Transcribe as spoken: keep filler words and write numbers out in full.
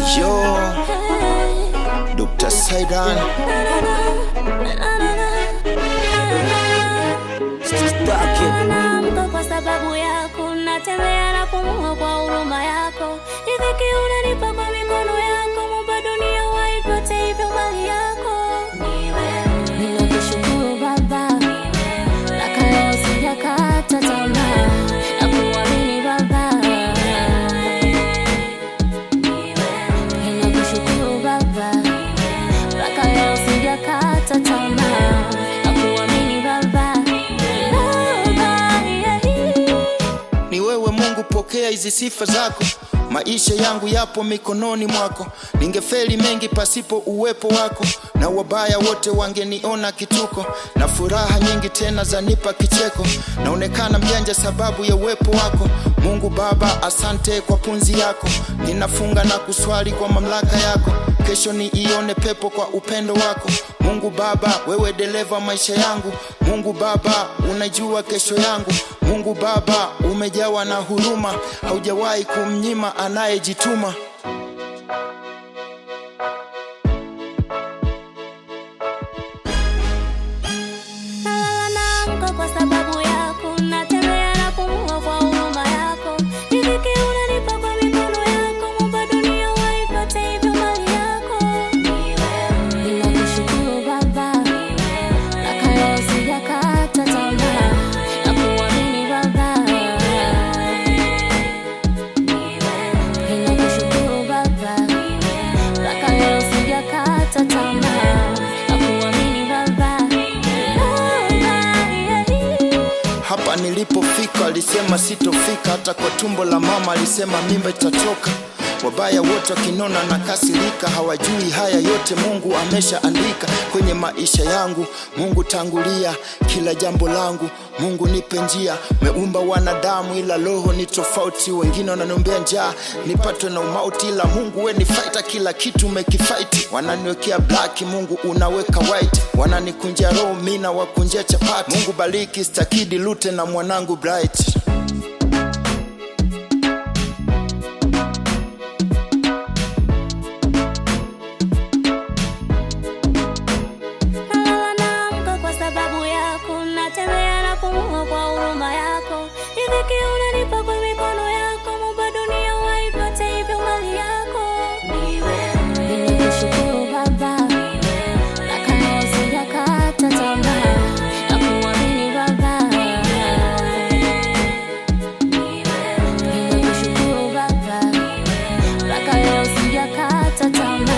Yo, Doctor Saidan Naamka kwa sababu yako, natembea na pumua kwa huruma yako. Riziki unanipa kwa mikono yako, Muumba dunia waipate hivyo mali yako. Ni wewe, ninakushukuru Baba, na kama sijakata tamaa, nakuamini Baba. Ni wewe, ninakushukuru Baba, na kama sijakata tamaa, nakuamini Baba. Ni wewe Mungu, pokea hizi sifa zako. Maisha yangu yapo mikononi mwako. Ningefeli mengi pasipo uwepo wako, na wabaya wote wangeniona kituko. Na furaha nyingi tena zanipa kicheko, naonekana mjanja sababu ya uwepo wako. Mungu Baba, asante kwa punzi yako. Ninafunga na kuswali kwa mamlaka yako, kesho niione pepo kwa upendo wako. Mungu Baba, wewe dereva maisha yangu. Mungu Baba, unajua kesho yangu. Mungu Baba, umejawa na huruma, haujawahi kumnyima anayejituma. Naamka kwa sababu yako, natembea na pumua kwa huruma yako. Riziki unanipa kwa mikono yako, Muumba dunia waipate hivyo mali yako. Ni wewe, ninakushukuru Baba, na kama sijakata tamaa, nakuamini Baba. Ni wewe, ninakushukuru Baba, na kama sijakata tamaa, nakuamini Baba. Hapa nilipofika alisema sitofika, hata kwa tumbo la mama alisema mimba itatoka. Wabaya wote wakinona na kasirika, hawajui haya yote Mungu ameshaandika kwenye maisha yangu. Mungu tangulia kila jambo langu, Mungu nipe njia. Meumba wanadamu ila roho ni tofauti, wengine wananiombea njaa nipatwe na umauti, ila Mungu we ni fighter, kila kitu umekifight. Wananiwekea black, Mungu unaweka white. Wananikunjia roho, mimi na wakunjia chapati. Mungu bariki Stakidi Lute na mwanangu Bright. Naamka kwa sababu yako, natembea na pumua kwa huruma yako. Riziki unanipa kwa mikono yako, Muumba dunia waipate hivyo mali yako. Ni wewe, ninakushukuru Baba, na kama sijakata tamaa, nakuamini Baba. Ni wewe, ninakushukuru Baba, na kama sijakata tamaa.